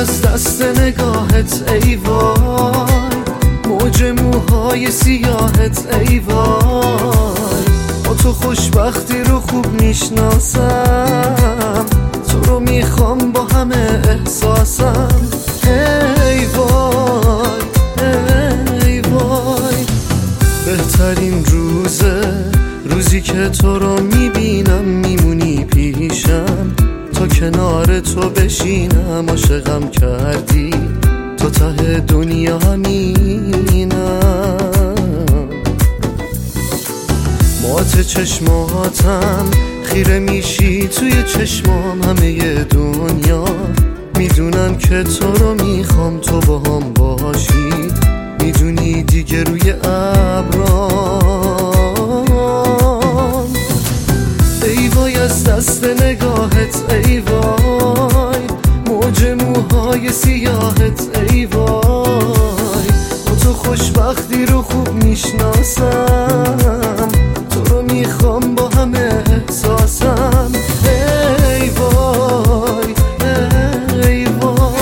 از دست نگاهت ای وای، موج موهای سیاهت ای وای. با تو خوشبختی رو خوب میشناسم، تو رو میخوام با همه احساسم. ای وای ای وای، بهترین روزی که تو رو میبینم، میمونی پیشم تا کنار تو بشینم. عاشقم کردی تا ته دنیا همینم. مات چشماتم خیره میشی توی چشمام همه دنیا. میدونم که تو رو میخوام تو با هم باشی، میدونی دیگه روی ابرام. ای وای از دست نگاهت ای وای، موج موهای سیاهت ای وای. با تو خوشبختی رو خوب میشناسم، تو رو میخوام با همه احساسم. ای وای ای وای.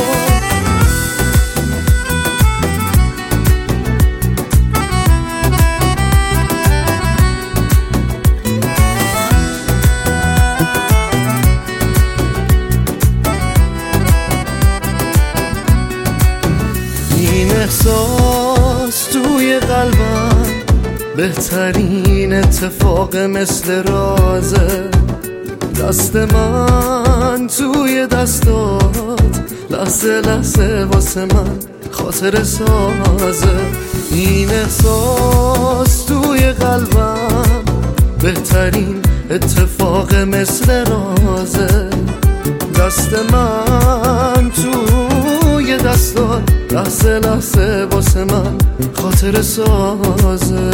این احساس توی قلبم بهترین اتفاق مثل رازه. دست من توی دستات لحظه لحظه واسه من خاطر سازه. این احساس توی قلبم بهترین اتفاق مثل رازه. دست من توی دستات لحظه لحظه واسه من خاطر سازه.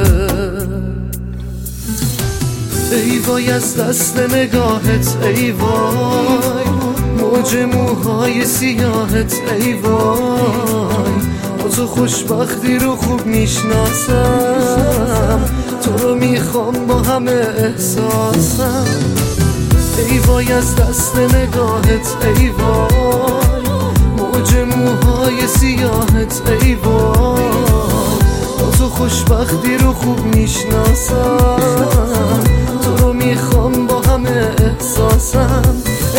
ای وای از دست نگاهت ای وای، موج موهای سیاهت ای وای. با تو خوشبختی رو خوب میشناسم، تو رو میخوام با همه احساسم. ای وای از دست نگاهت ای وای، موج موهای سیاهت ای وای. با تو خوشبختی رو خوب میشناسم، تو رو میخوام با همه احساسم.